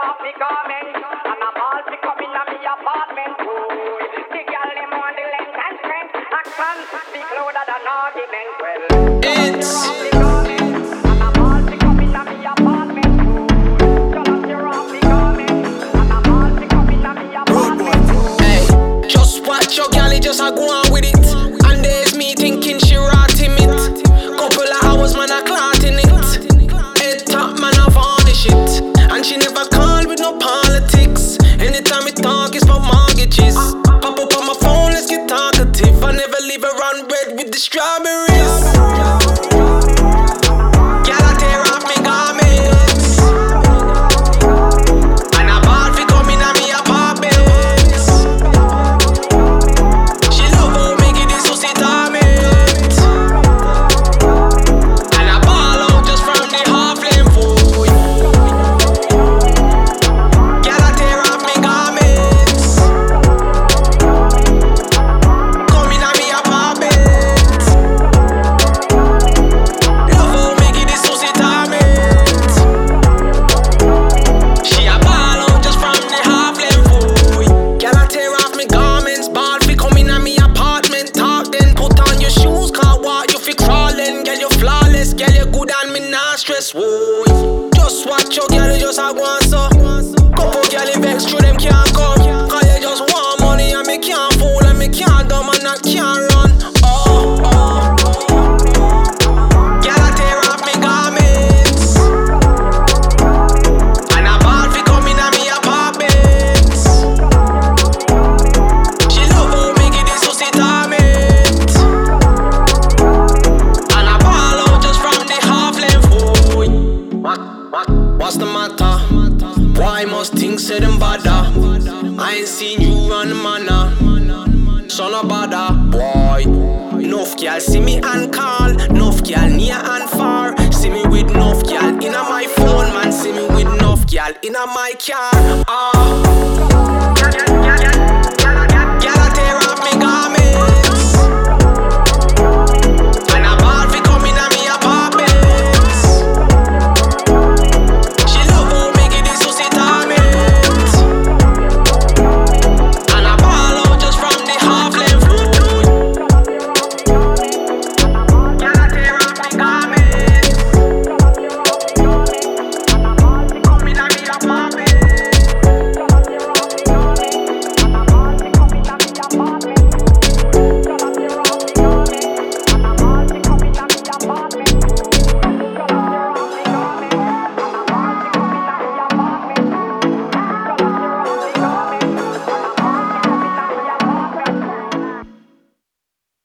off me garment, and a ball to come in a me apartment. Boy, the girl them want the length and strength. Action speak louder than argument. Well, It's off me garment, and a ball to come in a me apartment. Boy, you off me garment, and a ball to come in a me apartment. hey, just watch your gal, just a go on with it. And there's me thinking she rotting it. Couple of hours, man, I clotting it. Head top, man, I varnish it. And she never call with no politics. Anytime we talk, it's for mortgages. Pop up on my phone, let's get talkative. I never leave her on bread with the strawberries. Gal, I tear off me garments. And a ball fi come in a me apartment. She love how me give this pussy torment. And a ball out just from the half-lane food. Gal, I tear off me garments. Come in a me apartment. Love how me give this pussy torment. She a ball out just from the half-lane food. Gal, I tear off me garments. Ball fi come in a me apartment. Talk then, put on your shoes. Can't walk, you fi crawling. Girl, you flawless. Girl, you good and me not stress. Whoa. Just watch your girl, you just a go on so. Couple girl, you vex through them can't come. Cause you just want money and me can't fool. And me can't dumb and I can't run. Oh, oh. Girl, I tear off me garments. And a ball fi come in a me apartment. She love how me give this pussy torment. And a ball out just from the half-lane food. What's the matter? Why must things say them bother? I ain't seen you run the manner. So no bother, boy. Enough girl see me and call. Enough girl near and far. See me with enough girl in a my phone, man. See me with enough girl in a my car. Ah.